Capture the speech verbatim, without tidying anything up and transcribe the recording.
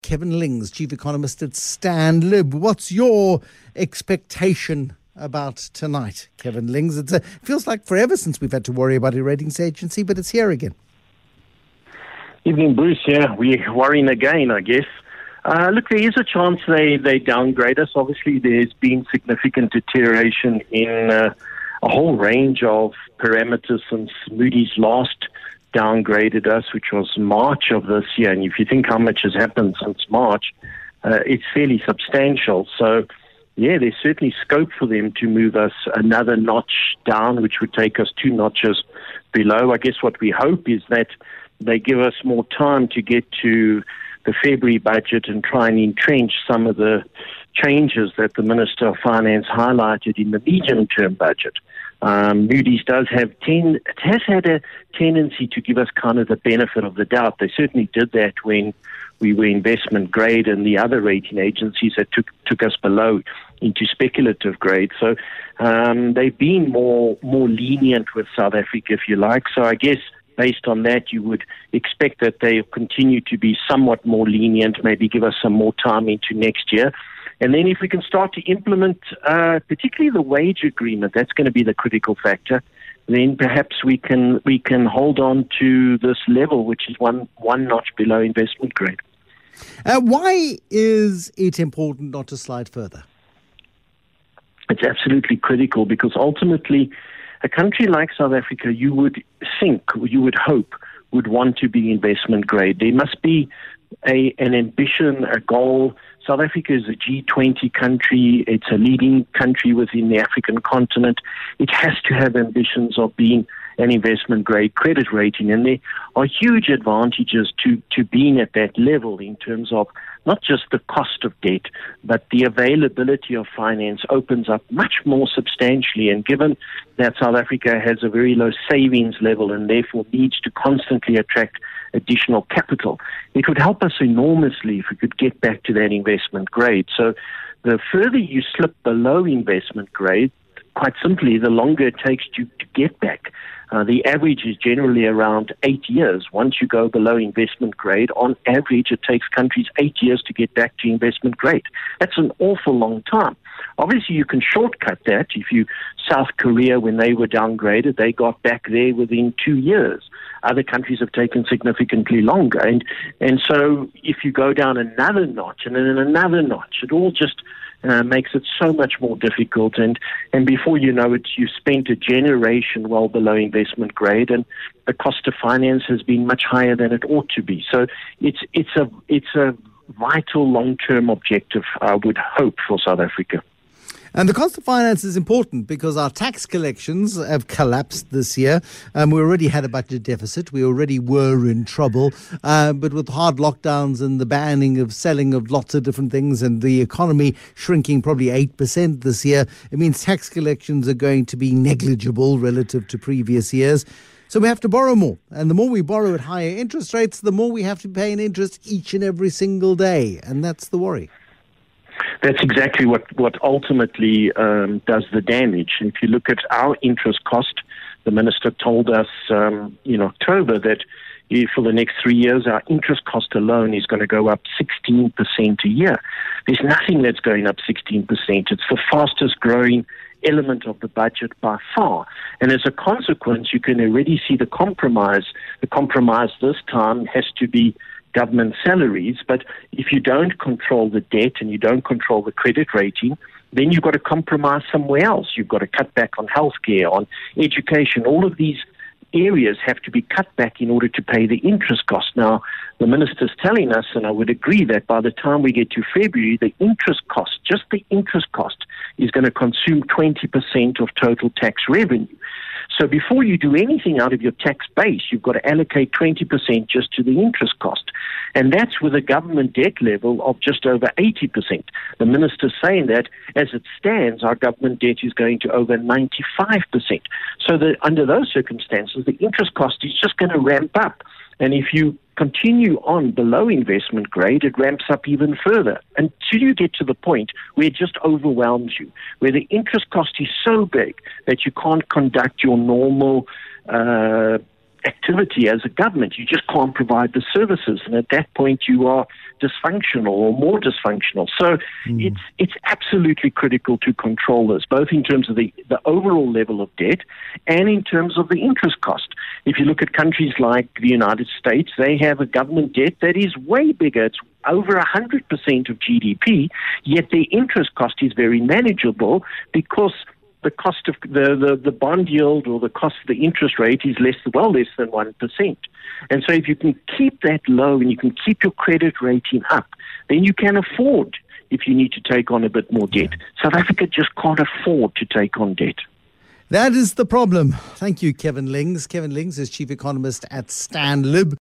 Kevin Lings, Chief Economist at StandLib. What's your expectation about tonight, Kevin Lings? It's a, it feels like forever since we've had to worry about a ratings agency, but it's here again. Evening, Bruce. Yeah, we're worrying again, I guess. Uh, look, there is a chance they, they downgrade us. Obviously, there's been significant deterioration in uh, a whole range of parameters since Moody's last downgraded us, which was March of this year. And if you think how much has happened since March, uh, it's fairly substantial. So, yeah, there's certainly scope for them to move us another notch down, which would take us two notches below. I guess what we hope is that they give us more time to get to the February budget and try and entrench some of the changes that the Minister of Finance highlighted in the medium-term budget. Um, Moody's does have ten, it has had a tendency to give us kind of the benefit of the doubt. They certainly did that when we were investment grade and the other rating agencies that took took us below into speculative grade. So um, they've been more more lenient with South Africa, if you like. So I guess based on that, you would expect that they continue to be somewhat more lenient, maybe give us some more time into next year. And then if we can start to implement, uh, particularly the wage agreement, that's going to be the critical factor, then perhaps we can we can hold on to this level, which is one, one notch below investment grade. Uh, why is it important not to slide further? It's absolutely critical because ultimately a country like South Africa, you would think, you would hope, would want to be investment grade. There must be a, an ambition, a goal. South Africa is a G twenty country. It's a leading country within the African continent. It has to have ambitions of being an investment-grade credit rating. And there are huge advantages to, to being at that level in terms of not just the cost of debt, but the availability of finance opens up much more substantially. And given that South Africa has a very low savings level and therefore needs to constantly attract additional capital, it would help us enormously if we could get back to that investment grade. So the further you slip below investment grade, quite simply, the longer it takes to, to get back. Uh, the average is generally around eight years. Once you go below investment grade, on average, it takes countries eight years to get back to investment grade. That's an awful long time. Obviously, you can shortcut that. If you, South Korea, when they were downgraded, they got back there within two years. Other countries have taken significantly longer. And, and so if you go down another notch and then another notch, it all just Uh, makes it so much more difficult, and, and before you know it, you spent a generation well below investment grade, and the cost of finance has been much higher than it ought to be. So it's it's a it's a vital long-term objective, I would hope, for South Africa. And the cost of finance is important because our tax collections have collapsed this year. Um, we already had a budget deficit. We already were in trouble. Uh, but with hard lockdowns and the banning of selling of lots of different things and the economy shrinking probably eight percent this year, it means tax collections are going to be negligible relative to previous years. So we have to borrow more. And the more we borrow at higher interest rates, the more we have to pay in interest each and every single day. And that's the worry. That's exactly what, what ultimately um, does the damage. If you look at our interest cost, the minister told us um, in October that if for the next three years, our interest cost alone is going to go up sixteen percent a year. There's nothing that's going up sixteen percent. It's the fastest growing element of the budget by far. And as a consequence, you can already see the compromise. The compromise this time has to be government salaries, but if you don't control the debt and you don't control the credit rating, then you've got to compromise somewhere else. You've got to cut back on healthcare, on education. All of these areas have to be cut back in order to pay the interest cost. Now, the minister's telling us, and I would agree, that by the time we get to February, the interest cost, just the interest cost, is going to consume twenty percent of total tax revenue. So before you do anything out of your tax base, you've got to allocate twenty percent just to the interest cost. And that's with a government debt level of just over eighty percent. The minister's saying that as it stands, our government debt is going to over ninety-five percent. So that under those circumstances, the interest cost is just going to ramp up. And if you continue on below investment grade, it ramps up even further until you get to the point where it just overwhelms you, where the interest cost is so big that you can't conduct your normal uh, activity as a government. You just can't provide the services. And at that point, you are dysfunctional or more dysfunctional. So mm. it's it's absolutely critical to control this, both in terms of the, the overall level of debt and in terms of the interest cost. If you look at countries like the United States, they have a government debt that is way bigger. It's over one hundred percent of G D P, yet the interest cost is very manageable because the cost of the, the, the bond yield or the cost of the interest rate is less, well less than one percent. And so if you can keep that low and you can keep your credit rating up, then you can afford if you need to take on a bit more debt. South Africa just can't afford to take on debt. That is the problem. Thank you, Kevin Lings. Kevin Lings is Chief Economist at StanLib.